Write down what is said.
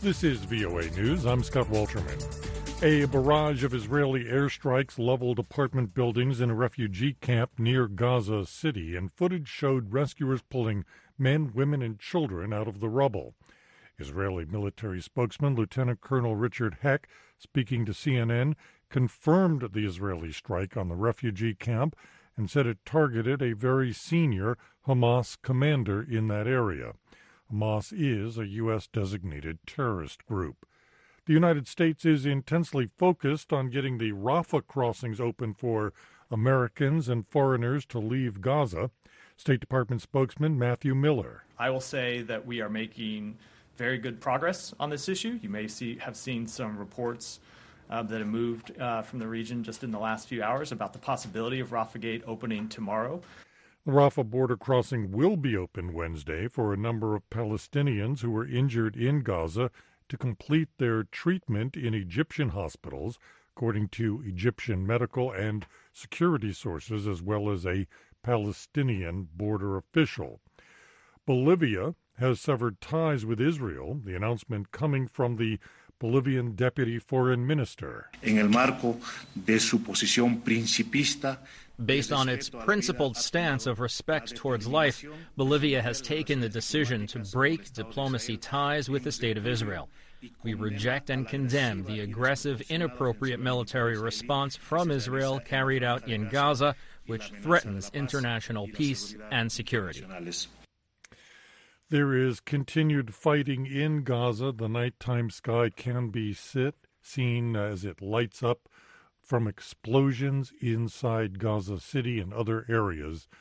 This is VOA News. I'm Scott Walterman. A barrage of Israeli airstrikes leveled apartment buildings in a refugee camp near Gaza City, and footage showed rescuers pulling men, women, and children out of the rubble. Israeli military spokesman Lieutenant Colonel Richard Heck, speaking to CNN, confirmed the Israeli strike on the refugee camp and said it targeted a very senior Hamas commander in that area. Hamas is a U.S.-designated terrorist group. The United States is intensely focused on getting the Rafah crossings open for Americans and foreigners to leave Gaza. State Department spokesman Matthew Miller. I will say that we are making very good progress on this issue. You may have seen some reports that have moved from the region just in the last few hours about the possibility of Rafah Gate opening tomorrow. The Rafah border crossing will be open Wednesday for a number of Palestinians who were injured in Gaza to complete their treatment in Egyptian hospitals, according to Egyptian medical and security sources, as well as a Palestinian border official. Bolivia has severed ties with Israel, the announcement coming from the Bolivian Deputy Foreign Minister. En el marco de su posición principista, based on its principled stance of respect towards life, Bolivia has taken the decision to break diplomacy ties with the State of Israel. We reject and condemn the aggressive, inappropriate military response from Israel carried out in Gaza, which threatens international peace and security. There is continued fighting in Gaza. The nighttime sky can be seen as it lights up from explosions inside Gaza City and other areas